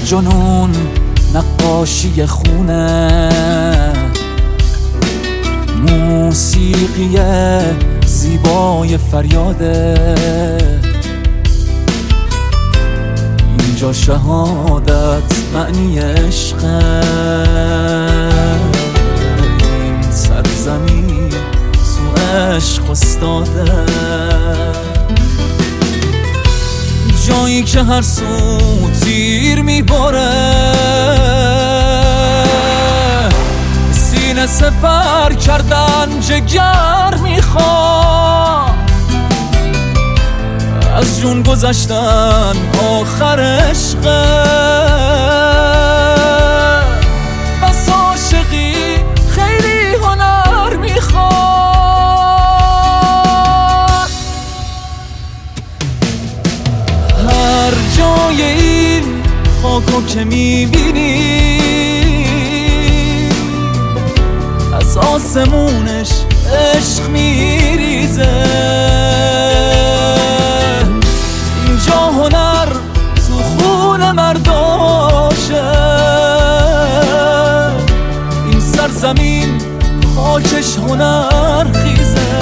جنون نقاشی خونه، موسیقی زیبای فریاده. اینجا شهادت معنی عشقه، این سرزمین تو عشق استاده. جایی که هر سو تیر میباره، سینه سپر کردن جگر میخواد، از جون گذشتن آخر عشقه. بس عاشقی خیلی هنر میخواد. هر جای این خاکو که میبینی، از آسمونش عشق میریزه. اینجا هنر تو خون مرداشه، این سرزمین خاکش هنر خیزه.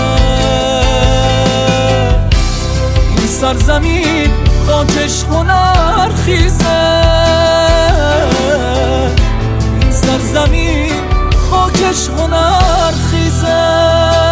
این سرزمین خاکش هنر خیزه. این سرزمین خاکش هنر خیزه.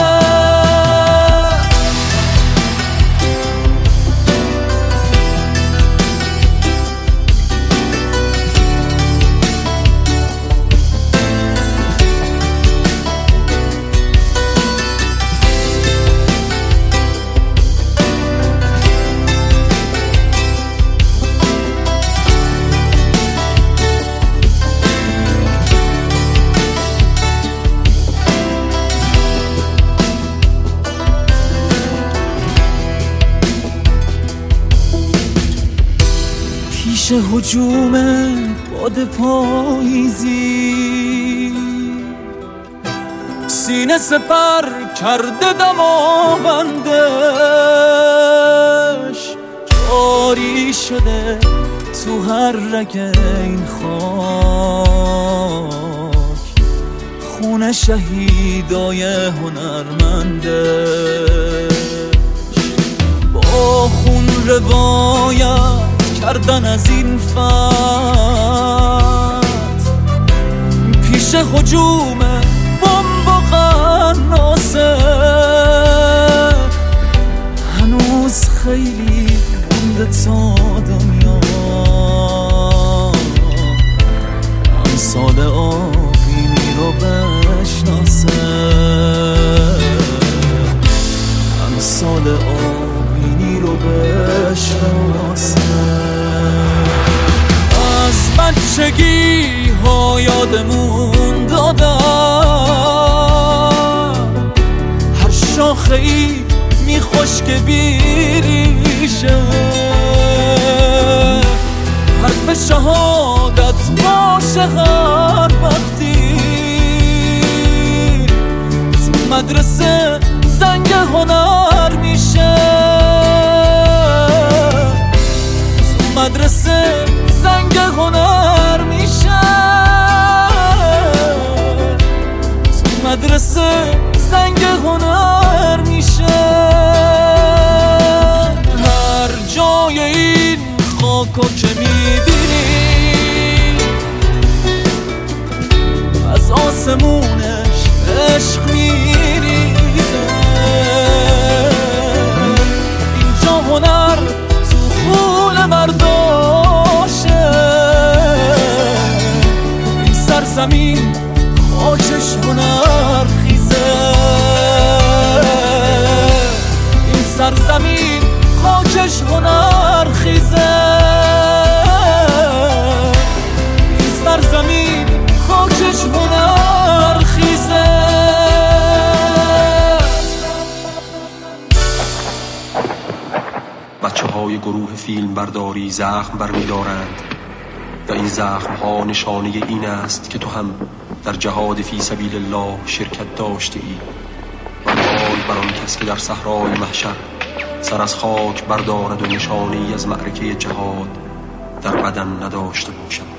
پیش هجوم باد پاییزی، سینه سپر کرده دماوندش. جاری شده تو هر رگ این خاک، خون شهیدای هنرمندش. با خون روایت کردن از این فتح، پیش هجوم بمب و قناصه. هنوز خیلی مونده تا دنیا امثال آبینی رو بشناسه. امثال آبینی رو بشناسه. از بچگی ها یادمون دادن، هر شاخه ای میخوش که بیریشه. حرف شهادت باشه هر وقتی تو مدرسه زنگ هنر میشه. تو مدرسه زنگ هنر میشه. تو مدرسه زنگ هنر میشه. هر جای این خاکو که میبینی، از آسمونش عشق میریزه. اینجا هنر تو خون مرداشه، این سرزمین خاکش هنر خیزه. این سرزمین خاکش هنر خیزه. این سرزمین خاکش هنر خیزه. بچه های گروه فیلم برداری زخم برمی‌دارند و این زخم ها نشانه این است که تو هم در جهاد فی سبیل الله شرکت داشته ای. و حال بر آن کس که در صحرای محشر سر از خاک بردارد و نشانه ای از معرکه جهاد در بدن نداشته باشد.